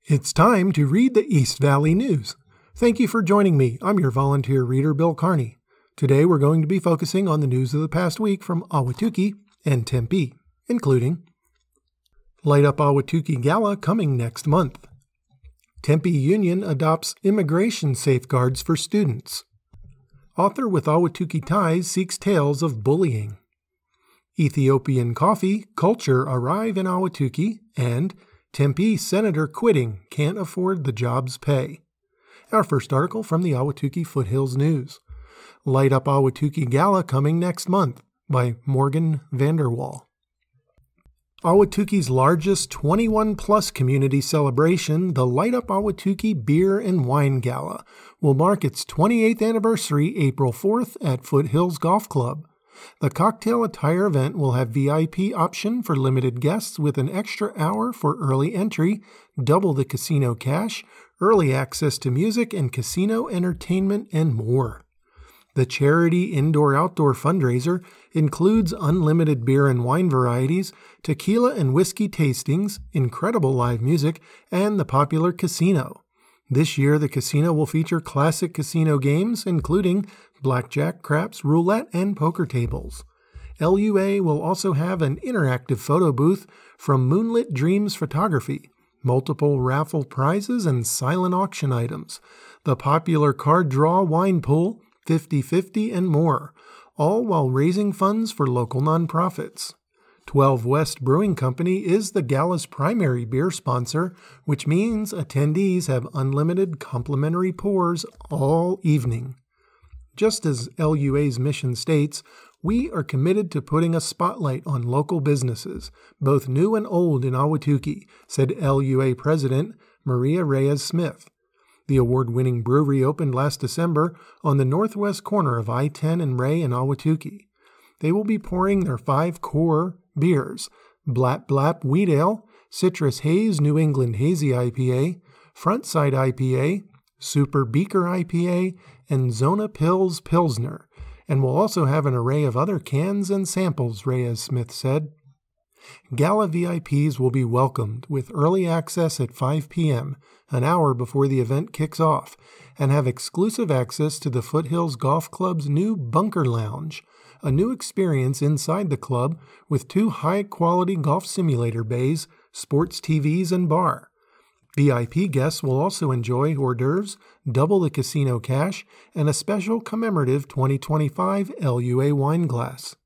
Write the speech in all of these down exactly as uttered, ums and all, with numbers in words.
It's time to read the East Valley News. Thank you for joining me. I'm your volunteer reader, Bill Carney. Today we're going to be focusing on the news of the past week from Ahwatukee and Tempe, including Light Up Ahwatukee Gala coming next month. Tempe Union adopts immigration safeguards for students. Author with Ahwatukee ties seeks tales of bullying. Ethiopian coffee culture arrive in Ahwatukee, and Tempe senator quitting, can't afford the job's pay. Our first article from the Ahwatukee Foothills News. Light Up Ahwatukee Gala coming next month by Morgan Vanderwall. Ahwatukee's largest twenty-one plus community celebration, the Light Up Ahwatukee Beer and Wine Gala, will mark its twenty-eighth anniversary April fourth at Foothills Golf Club. The cocktail attire event will have V I P option for limited guests with an extra hour for early entry, double the casino cash, early access to music and casino entertainment, and more. The charity indoor-outdoor fundraiser includes unlimited beer and wine varieties, tequila and whiskey tastings, incredible live music, and the popular casino. This year, the casino will feature classic casino games, including blackjack, craps, roulette, and poker tables. L U A will also have an interactive photo booth from Moonlit Dreams Photography, multiple raffle prizes, and silent auction items, the popular card draw wine pool, fifty-fifty, and more, all while raising funds for local nonprofits. twelve West Brewing Company is the gala's primary beer sponsor, which means attendees have unlimited complimentary pours all evening. Just as L U A's mission states, we are committed to putting a spotlight on local businesses, both new and old in Ahwatukee, said L U A President Maria Reyes-Smith. The award-winning brewery opened last December on the northwest corner of I ten and Ray in Ahwatukee. They will be pouring their five core beers: Blap Blap Wheat Ale, Citrus Haze New England Hazy I P A, Frontside I P A, Super Beaker I P A, and Zona Pils Pilsner, and will also have an array of other cans and samples, Reyes-Smith said. Gala V I Ps will be welcomed with early access at five p.m., an hour before the event kicks off, and have exclusive access to the Foothills Golf Club's new Bunker Lounge, a new experience inside the club with two high-quality golf simulator bays, sports T Vs, and bar. V I P guests will also enjoy hors d'oeuvres, double the casino cash, and a special commemorative twenty twenty-five L U A wine glass.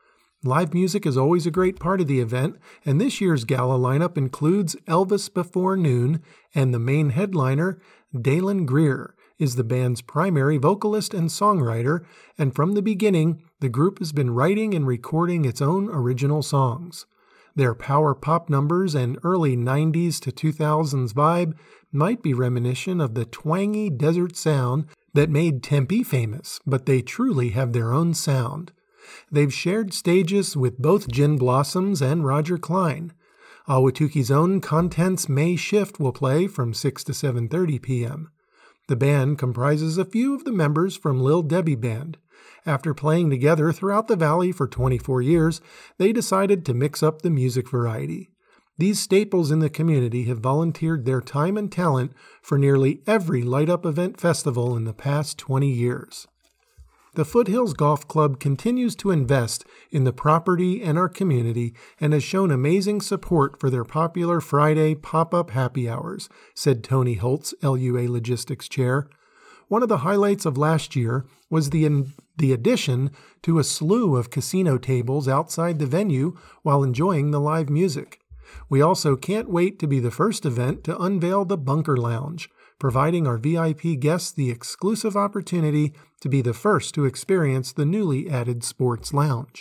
Live music is always a great part of the event, and this year's gala lineup includes Elvis Before Noon, and the main headliner, Dalen Greer, is the band's primary vocalist and songwriter, and from the beginning, the group has been writing and recording its own original songs. Their power pop numbers and early nineties to two thousands vibe might be reminiscent of the twangy desert sound that made Tempe famous, but they truly have their own sound. They've shared stages with both Gin Blossoms and Roger Klein. Ahwatukee's own Contents May Shift will play from six to seven thirty p.m. The band comprises a few of the members from Lil Debbie Band. After playing together throughout the valley for twenty-four years, they decided to mix up the music variety. These staples in the community have volunteered their time and talent for nearly every Light Up event festival in the past twenty years. The Foothills Golf Club continues to invest in the property and our community and has shown amazing support for their popular Friday pop-up happy hours, said Tony Holtz, L U A Logistics Chair. One of the highlights of last year was the, in, the addition to a slew of casino tables outside the venue while enjoying the live music. We also can't wait to be the first event to unveil the Bunker Lounge, providing our V I P guests the exclusive opportunity to be the first to experience the newly added sports lounge.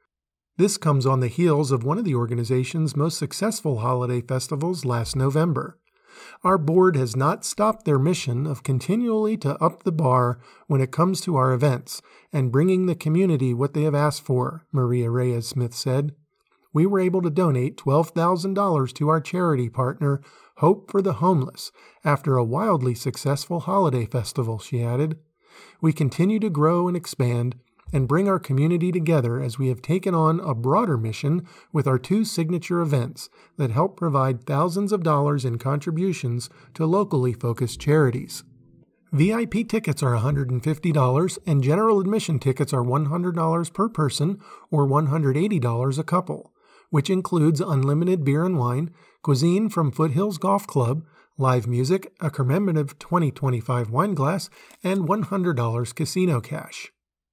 This comes on the heels of one of the organization's most successful holiday festivals last November. Our board has not stopped their mission of continually to up the bar when it comes to our events and bringing the community what they have asked for, Maria Reyes-Smith said. We were able to donate twelve thousand dollars to our charity partner, Hope for the Homeless, after a wildly successful holiday festival, she added. We continue to grow and expand, and bring our community together as we have taken on a broader mission with our two signature events that help provide thousands of dollars in contributions to locally focused charities. V I P tickets are one hundred fifty dollars and general admission tickets are one hundred dollars per person or one hundred eighty dollars a couple, which includes unlimited beer and wine, cuisine from Foothills Golf Club, live music, a commemorative twenty twenty-five wine glass, and one hundred dollars casino cash.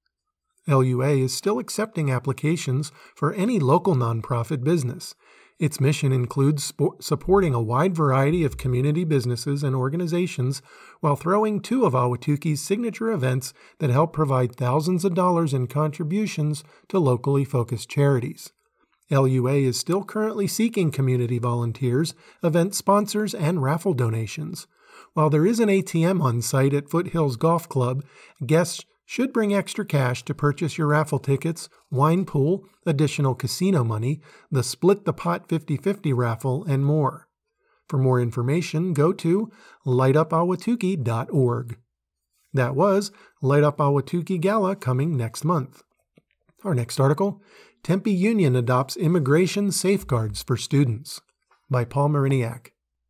L U A is still accepting applications for any local nonprofit business. Its mission includes spo- supporting a wide variety of community businesses and organizations while throwing two of Ahwatukie's signature events that help provide thousands of dollars in contributions to locally focused charities. L U A is still currently seeking community volunteers, event sponsors, and raffle donations. While there is an A T M on site at Foothills Golf Club, guests should bring extra cash to purchase your raffle tickets, wine pool, additional casino money, the Split the Pot fifty-fifty raffle, and more. For more information, go to light up ahwatukie dot org. That was Light Up Ahwatukee Gala coming next month. Our next article, Tempe Union adopts immigration safeguards for students, by Paul Mariniak.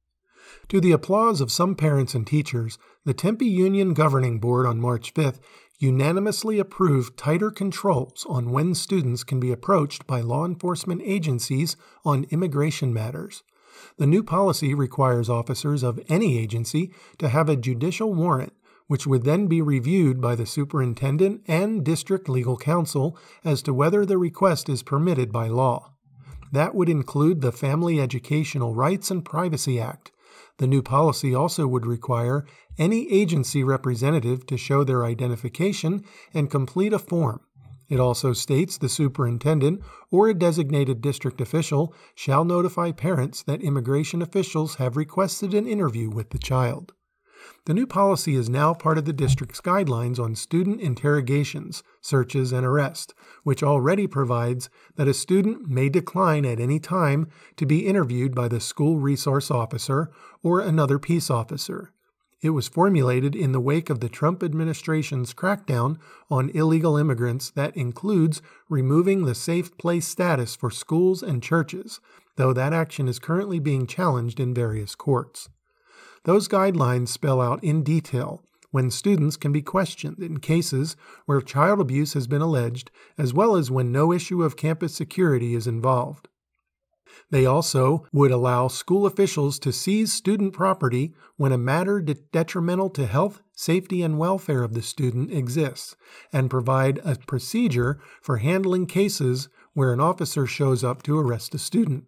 To the applause of some parents and teachers, the Tempe Union Governing Board on March fifth unanimously approved tighter controls on when students can be approached by law enforcement agencies on immigration matters. The new policy requires officers of any agency to have a judicial warrant, which would then be reviewed by the superintendent and district legal counsel as to whether the request is permitted by law. That would include the Family Educational Rights and Privacy Act. The new policy also would require any agency representative to show their identification and complete a form. It also states the superintendent or a designated district official shall notify parents that immigration officials have requested an interview with the child. The new policy is now part of the district's guidelines on student interrogations, searches, and arrest, which already provides that a student may decline at any time to be interviewed by the school resource officer or another peace officer. It was formulated in the wake of the Trump administration's crackdown on illegal immigrants that includes removing the safe place status for schools and churches, though that action is currently being challenged in various courts. Those guidelines spell out in detail when students can be questioned in cases where child abuse has been alleged, as well as when no issue of campus security is involved. They also would allow school officials to seize student property when a matter de- detrimental to health, safety, and welfare of the student exists, and provide a procedure for handling cases where an officer shows up to arrest a student.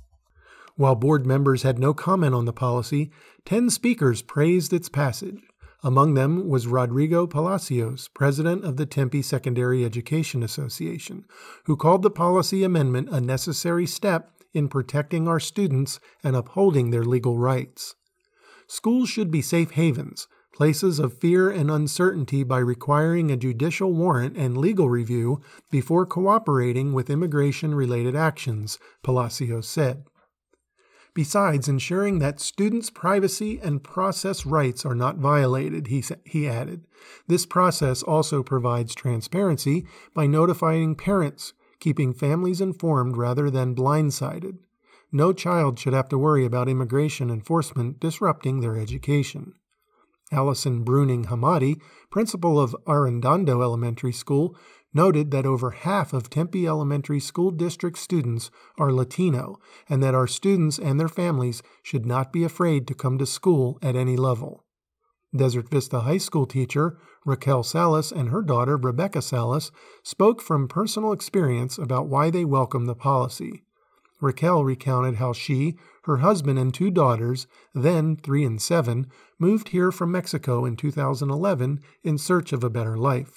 While board members had no comment on the policy, ten speakers praised its passage. Among them was Rodrigo Palacios, president of the Tempe Secondary Education Association, who called the policy amendment a necessary step in protecting our students and upholding their legal rights. Schools should be safe havens, places of fear and uncertainty by requiring a judicial warrant and legal review before cooperating with immigration-related actions, Palacios said. Besides ensuring that students' privacy and process rights are not violated, he, he added, this process also provides transparency by notifying parents, keeping families informed rather than blindsided. No child should have to worry about immigration enforcement disrupting their education. Allison Bruning Hamadi, principal of Arredondo Elementary School, noted that over half of Tempe Elementary School District students are Latino and that our students and their families should not be afraid to come to school at any level. Desert Vista High School teacher Raquel Salas and her daughter Rebecca Salas spoke from personal experience about why they welcome the policy. Raquel recounted how she, her husband, and two daughters, then three and seven, moved here from Mexico in two thousand eleven in search of a better life.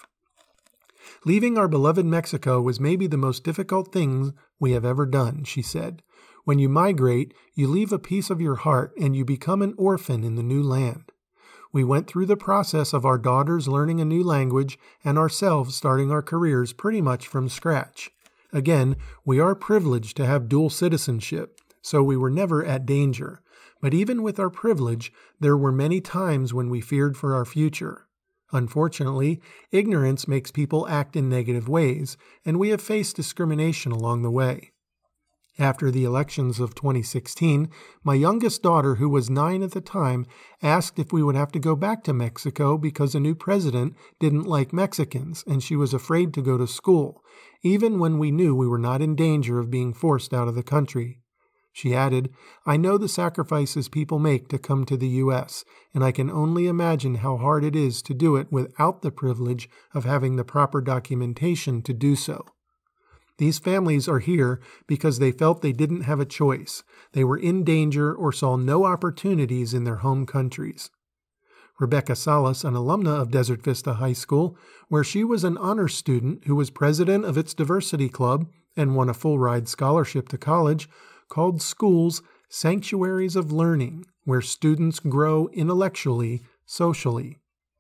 Leaving our beloved Mexico was maybe the most difficult thing we have ever done, she said. When you migrate, you leave a piece of your heart and you become an orphan in the new land. We went through the process of our daughters learning a new language and ourselves starting our careers pretty much from scratch. Again, we are privileged to have dual citizenship, so we were never at danger. But even with our privilege, there were many times when we feared for our future. Unfortunately, ignorance makes people act in negative ways, and we have faced discrimination along the way. After the elections of twenty sixteen, my youngest daughter, who was nine at the time, asked if we would have to go back to Mexico because a new president didn't like Mexicans and she was afraid to go to school, even when we knew we were not in danger of being forced out of the country. She added, "I know the sacrifices people make to come to the U S, and I can only imagine how hard it is to do it without the privilege of having the proper documentation to do so." These families are here because they felt they didn't have a choice. They were in danger or saw no opportunities in their home countries. Rebecca Salas, an alumna of Desert Vista High School, where she was an honors student who was president of its diversity club and won a full-ride scholarship to college, called schools sanctuaries of learning, where students grow intellectually, socially.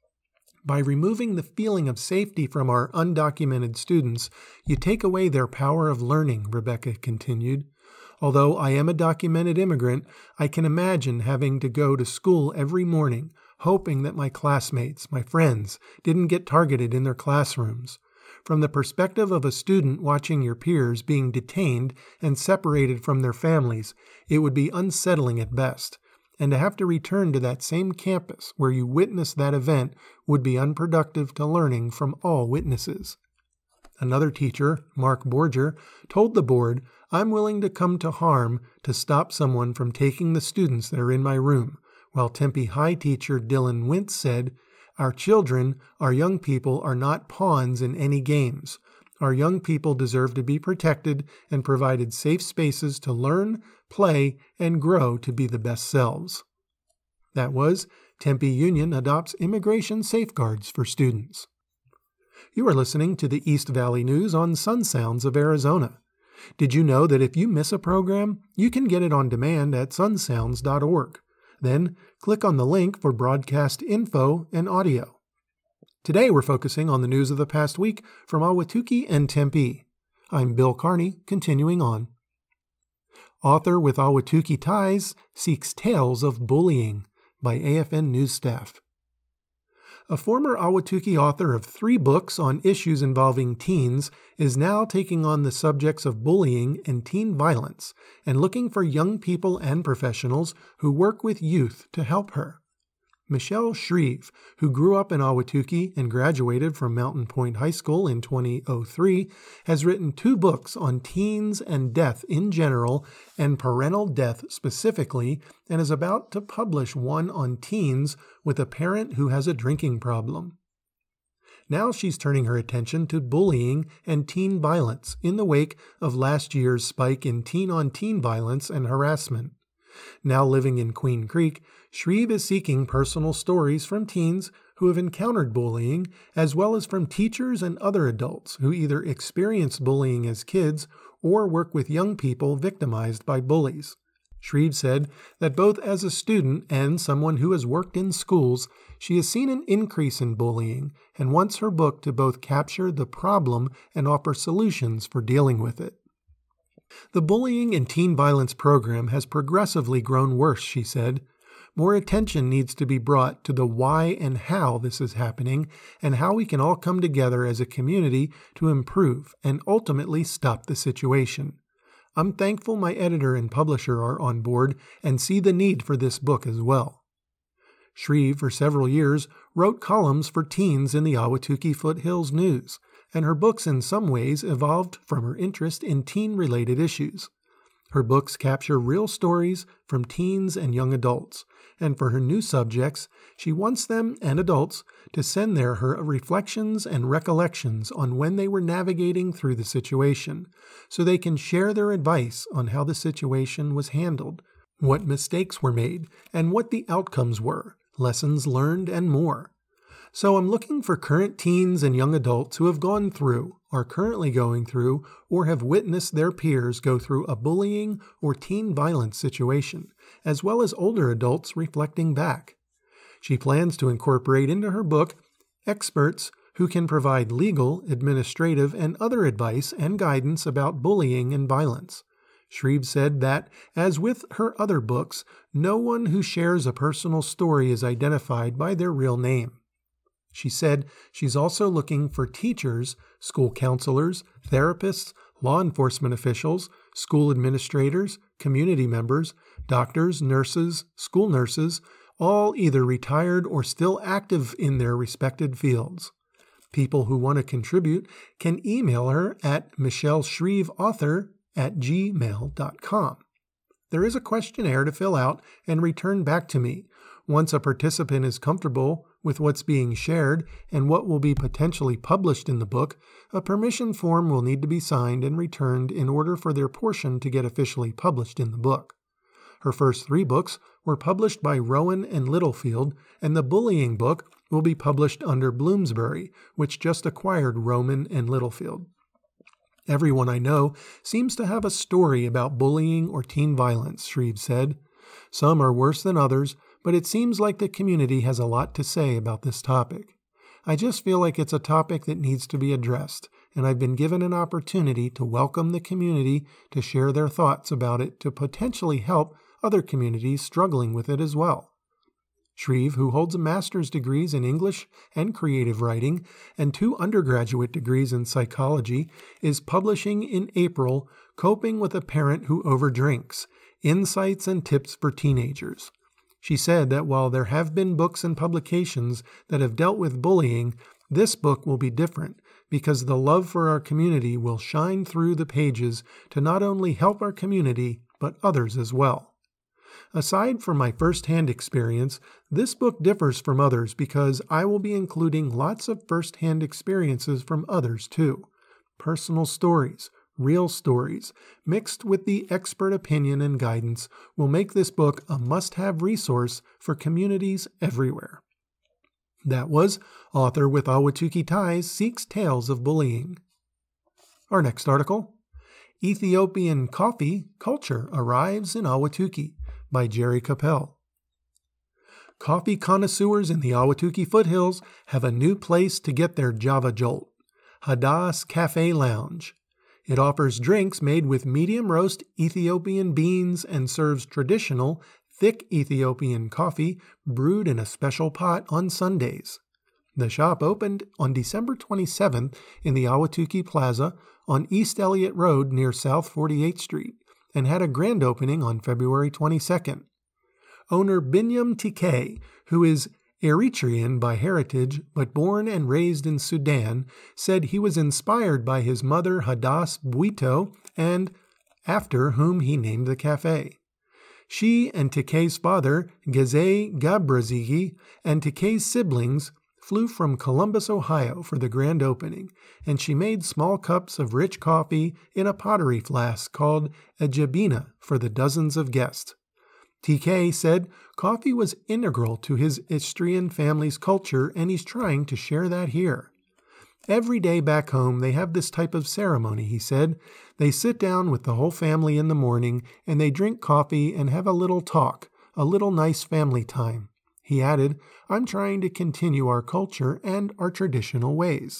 By removing the feeling of safety from our undocumented students, you take away their power of learning, Rebecca continued. Although I am a documented immigrant, I can imagine having to go to school every morning, hoping that my classmates, my friends, didn't get targeted in their classrooms. From the perspective of a student watching your peers being detained and separated from their families, it would be unsettling at best. And to have to return to that same campus where you witnessed that event would be unproductive to learning from all witnesses. Another teacher, Mark Borger, told the board, "I'm willing to come to harm to stop someone from taking the students that are in my room," while Tempe High teacher Dylan Wintz said, "Our children, our young people, are not pawns in any games. Our young people deserve to be protected and provided safe spaces to learn, play, and grow to be the best selves." That was Tempe Union adopts immigration safeguards for students. You are listening to the East Valley News on Sun Sounds of Arizona. Did you know that if you miss a program, you can get it on demand at sun sounds dot org? Then click on the link for broadcast info and audio. Today we're focusing on the news of the past week from Ahwatukee and Tempe. I'm Bill Carney, continuing on. Author with Ahwatukee ties seeks tales of bullying by A F N News staff. A former Ahwatukee author of three books on issues involving teens is now taking on the subjects of bullying and teen violence and looking for young people and professionals who work with youth to help her. Michelle Shreve, who grew up in Ahwatukee and graduated from Mountain Point High School in two thousand three, has written two books on teens and death in general and parental death specifically, and is about to publish one on teens with a parent who has a drinking problem. Now she's turning her attention to bullying and teen violence in the wake of last year's spike in teen-on-teen violence and harassment. Now living in Queen Creek, Shreve is seeking personal stories from teens who have encountered bullying, as well as from teachers and other adults who either experienced bullying as kids or work with young people victimized by bullies. Shreve said that both as a student and someone who has worked in schools, she has seen an increase in bullying and wants her book to both capture the problem and offer solutions for dealing with it. The bullying and teen violence program has progressively grown worse, she said. More attention needs to be brought to the why and how this is happening and how we can all come together as a community to improve and ultimately stop the situation. I'm thankful my editor and publisher are on board and see the need for this book as well. Shreve, for several years, wrote columns for teens in the Ahwatukee Foothills News, and her books in some ways evolved from her interest in teen-related issues. Her books capture real stories from teens and young adults, and for her new subjects, she wants them and adults to send there her reflections and recollections on when they were navigating through the situation, so they can share their advice on how the situation was handled, what mistakes were made, and what the outcomes were, lessons learned, and more. So I'm looking for current teens and young adults who have gone through, are currently going through, or have witnessed their peers go through a bullying or teen violence situation, as well as older adults reflecting back. She plans to incorporate into her book experts who can provide legal, administrative, and other advice and guidance about bullying and violence. Shreve said that, as with her other books, no one who shares a personal story is identified by their real name. She said she's also looking for teachers, school counselors, therapists, law enforcement officials, school administrators, community members, doctors, nurses, school nurses, all either retired or still active in their respected fields. People who want to contribute can email her at michelleshreveauthor at gmail dot com. There is a questionnaire to fill out and return back to me. Once a participant is comfortable with what's being shared and what will be potentially published in the book, a permission form will need to be signed and returned in order for their portion to get officially published in the book. Her first three books were published by Rowan and Littlefield, and the bullying book will be published under Bloomsbury, which just acquired Rowan and Littlefield. Everyone I know seems to have a story about bullying or teen violence, Shreve said. Some are worse than others, but it seems like the community has a lot to say about this topic. I just feel like it's a topic that needs to be addressed, and I've been given an opportunity to welcome the community to share their thoughts about it to potentially help other communities struggling with it as well. Shreve, who holds a master's degrees in English and creative writing and two undergraduate degrees in psychology, is publishing in April Coping with a Parent Who Overdrinks: Insights and Tips for Teenagers. She said that while there have been books and publications that have dealt with bullying, this book will be different because the love for our community will shine through the pages to not only help our community, but others as well. Aside from my first-hand experience, this book differs from others because I will be including lots of first-hand experiences from others too. Personal stories, real stories, mixed with the expert opinion and guidance will make this book a must-have resource for communities everywhere. That was author with Ahwatukee Ties Seeks Tales of Bullying. Our next article, Ethiopian Coffee Culture Arrives in Ahwatukee, by Jerry Capel. Coffee connoisseurs in the Ahwatukee foothills have a new place to get their Java Jolt, Hadass Cafe Lounge. It offers drinks made with medium roast Ethiopian beans and serves traditional, thick Ethiopian coffee brewed in a special pot on Sundays. The shop opened on December twenty-seventh in the Ahwatukee Plaza on East Elliott Road near South forty-eighth Street, and had a grand opening on February twenty-second. Owner Binyam T K, who is Eritrean by heritage but born and raised in Sudan, said he was inspired by his mother Hadass Bwito and after whom he named the cafe. She and T K's father, Geze Gabrazigi, and T K's siblings flew from Columbus, Ohio for the grand opening, and she made small cups of rich coffee in a pottery flask called a jabina for the dozens of guests. T K said coffee was integral to his Istrian family's culture, and he's trying to share that here. Every day back home they have this type of ceremony, he said. They sit down with the whole family in the morning, and they drink coffee and have a little talk, a little nice family time. He added, I'm trying to continue our culture and our traditional ways.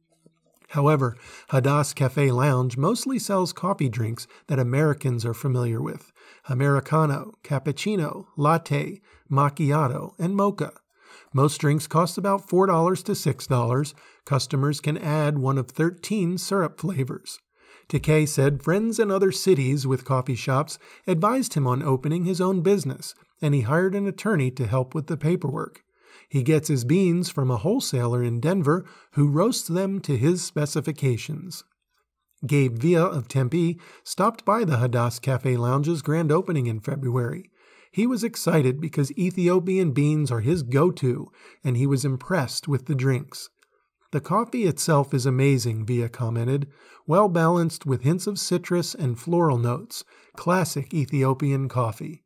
However, Hadass Cafe Lounge mostly sells coffee drinks that Americans are familiar with: Americano, cappuccino, latte, macchiato, and mocha. Most drinks cost about four dollars to six dollars. Customers can add one of thirteen syrup flavors. T K said friends in other cities with coffee shops advised him on opening his own business, and he hired an attorney to help with the paperwork. He gets his beans from a wholesaler in Denver who roasts them to his specifications. Gabe Villa of Tempe stopped by the Hadass Cafe Lounge's grand opening in February. He was excited because Ethiopian beans are his go-to, and he was impressed with the drinks. The coffee itself is amazing, Villa commented, well-balanced with hints of citrus and floral notes, classic Ethiopian coffee.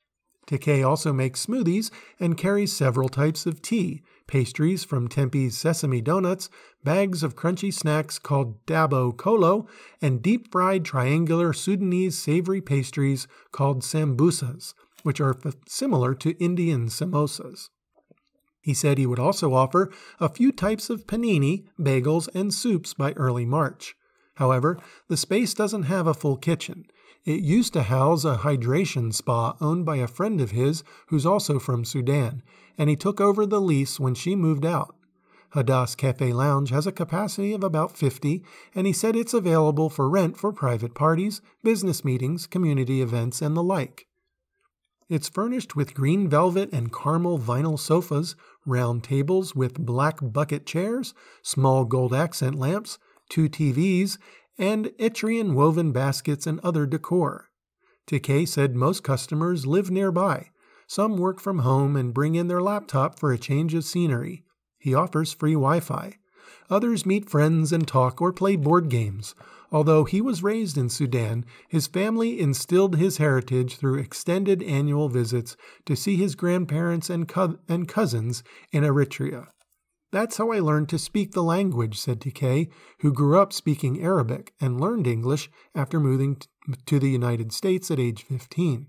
T K also makes smoothies and carries several types of tea, pastries from Tempe's Sesame Donuts, bags of crunchy snacks called Dabo Kolo, and deep-fried triangular Sudanese savory pastries called sambusas, which are f- similar to Indian samosas. He said he would also offer a few types of panini, bagels, and soups by early March. However, the space doesn't have a full kitchen. It used to house a hydration spa owned by a friend of his who's also from Sudan, and he took over the lease when she moved out. Hadass Cafe Lounge has a capacity of about fifty, and he said it's available for rent for private parties, business meetings, community events, and the like. It's furnished with green velvet and caramel vinyl sofas, round tables with black bucket chairs, small gold accent lamps, two T Vs, and Etruscan woven baskets and other decor. Takei said most customers live nearby. Some work from home and bring in their laptop for a change of scenery. He offers free Wi-Fi. Others meet friends and talk or play board games. Although he was raised in Sudan, his family instilled his heritage through extended annual visits to see his grandparents and, co- and cousins in Eritrea. That's how I learned to speak the language, said Takei, who grew up speaking Arabic and learned English after moving t- to the United States at age fifteen.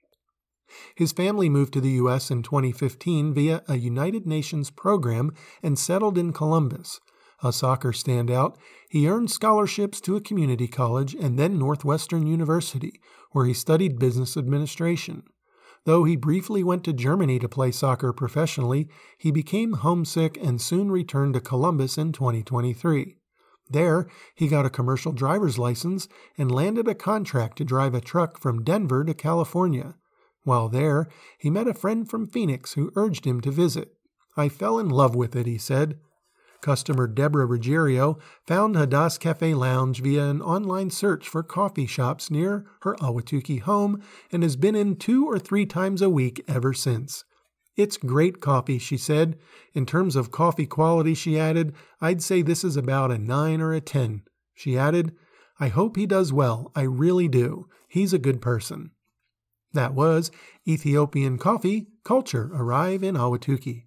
His family moved to the U S in twenty fifteen via a United Nations program and settled in Columbus. A soccer standout, he earned scholarships to a community college and then Northwestern University, where he studied business administration. Though he briefly went to Germany to play soccer professionally, he became homesick and soon returned to Columbus in twenty twenty-three. There, he got a commercial driver's license and landed a contract to drive a truck from Denver to California. While there, he met a friend from Phoenix who urged him to visit. I fell in love with it, he said. Customer Deborah Ruggiero found Hadass Cafe Lounge via an online search for coffee shops near her Ahwatukee home and has been in two or three times a week ever since. It's great coffee, she said. In terms of coffee quality, she added, I'd say this is about a nine or a ten. She added, I hope he does well. I really do. He's a good person. That was Ethiopian Coffee Culture Arrive in Ahwatukee.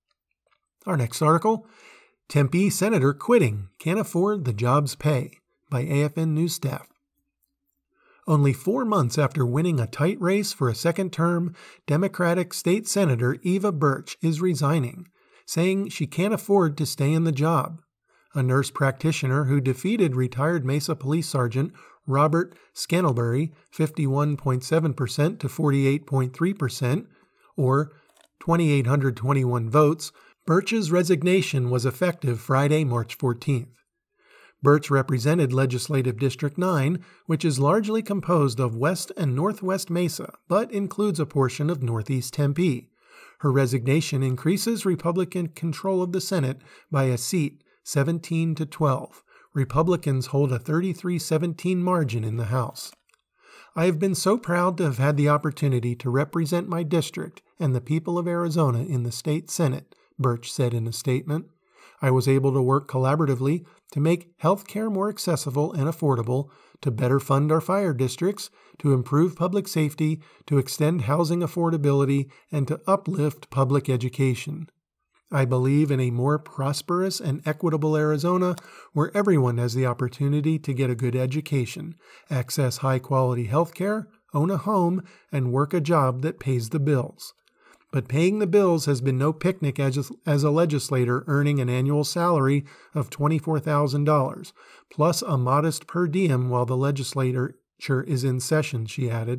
Our next article, Tempe Senator Quitting, Can't Afford the Job's Pay, by A F N News staff. Only four months after winning a tight race for a second term, Democratic State Senator Eva Birch is resigning, saying she can't afford to stay in the job. A nurse practitioner who defeated retired Mesa Police Sergeant Robert Scantlebury fifty-one point seven percent to forty-eight point three percent, or two thousand eight hundred twenty-one votes, Birch's resignation was effective Friday, March fourteenth. Birch represented Legislative District nine, which is largely composed of West and Northwest Mesa, but includes a portion of Northeast Tempe. Her resignation increases Republican control of the Senate by a seat, seventeen to twelve. Republicans hold a thirty-three seventeen margin in the House. I have been so proud to have had the opportunity to represent my district and the people of Arizona in the state Senate, Birch said in a statement. I was able to work collaboratively to make health care more accessible and affordable, to better fund our fire districts, to improve public safety, to extend housing affordability, and to uplift public education. I believe in a more prosperous and equitable Arizona where everyone has the opportunity to get a good education, access high-quality health care, own a home, and work a job that pays the bills. But paying the bills has been no picnic as, as a legislator earning an annual salary of twenty-four thousand dollars, plus a modest per diem while the legislature is in session, she added.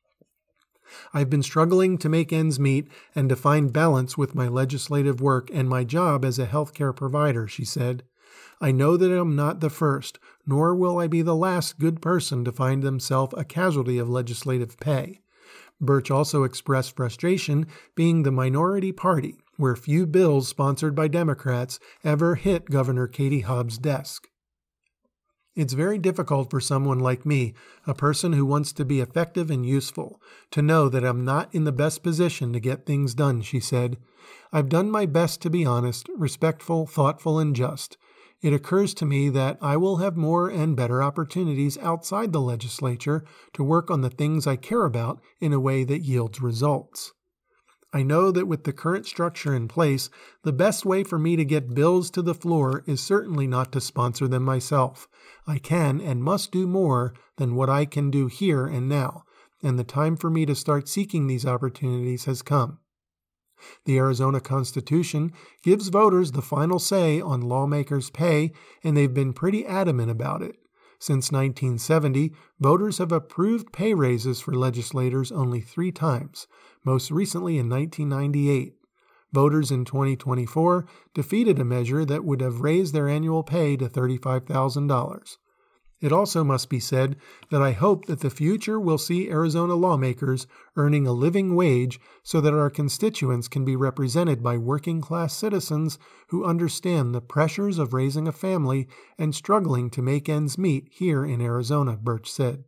I've been struggling to make ends meet and to find balance with my legislative work and my job as a healthcare provider, she said. I know that I'm not the first, nor will I be the last good person to find themselves a casualty of legislative pay. Birch also expressed frustration being the minority party, where few bills sponsored by Democrats ever hit Governor Katie Hobbs' desk. It's very difficult for someone like me, a person who wants to be effective and useful, to know that I'm not in the best position to get things done, she said. I've done my best to be honest, respectful, thoughtful, and just. It occurs to me that I will have more and better opportunities outside the legislature to work on the things I care about in a way that yields results. I know that with the current structure in place, the best way for me to get bills to the floor is certainly not to sponsor them myself. I can and must do more than what I can do here and now, and the time for me to start seeking these opportunities has come. The Arizona Constitution gives voters the final say on lawmakers' pay, and they've been pretty adamant about it. Since nineteen seventy, voters have approved pay raises for legislators only three times, most recently in nineteen ninety-eight. Voters in twenty twenty-four defeated a measure that would have raised their annual pay to thirty-five thousand dollars. It also must be said that I hope that the future will see Arizona lawmakers earning a living wage so that our constituents can be represented by working-class citizens who understand the pressures of raising a family and struggling to make ends meet here in Arizona, Birch said.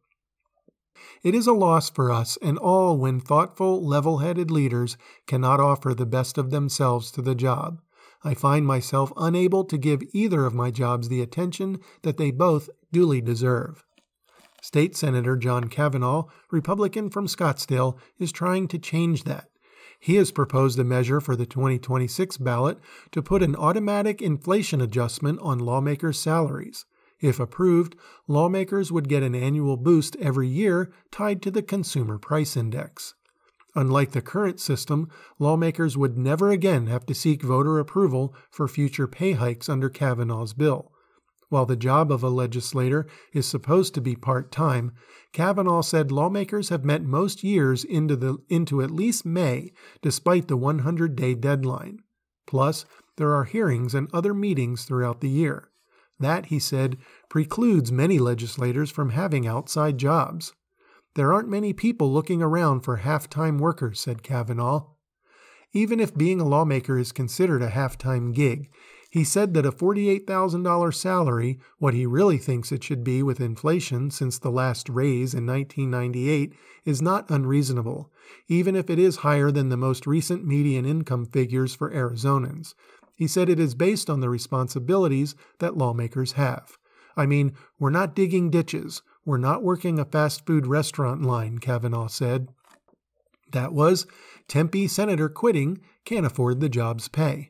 It is a loss for us and all when thoughtful, level-headed leaders cannot offer the best of themselves to the job. I find myself unable to give either of my jobs the attention that they both duly deserve. State Senator John Cavanaugh, Republican from Scottsdale, is trying to change that. He has proposed a measure for the twenty twenty-six ballot to put an automatic inflation adjustment on lawmakers' salaries. If approved, lawmakers would get an annual boost every year tied to the Consumer Price Index. Unlike the current system, lawmakers would never again have to seek voter approval for future pay hikes under Cavanaugh's bill. While the job of a legislator is supposed to be part-time, Cavanaugh said lawmakers have met most years into, the, into at least May, despite the one hundred day deadline. Plus, there are hearings and other meetings throughout the year. That, he said, precludes many legislators from having outside jobs. There aren't many people looking around for half-time workers, said Cavanaugh. Even if being a lawmaker is considered a half-time gig, he said that a forty-eight thousand dollars salary, what he really thinks it should be with inflation since the last raise in nineteen ninety-eight, is not unreasonable, even if it is higher than the most recent median income figures for Arizonans. He said it is based on the responsibilities that lawmakers have. I mean, we're not digging ditches. We're not working a fast food restaurant line, Cavanaugh said. That was, Tempe senator quitting, can't afford the job's pay.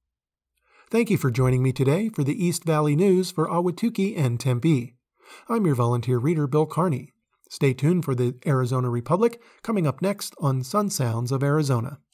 Thank you for joining me today for the East Valley News for Ahwatukee and Tempe. I'm your volunteer reader, Bill Carney. Stay tuned for the Arizona Republic, coming up next on Sun Sounds of Arizona.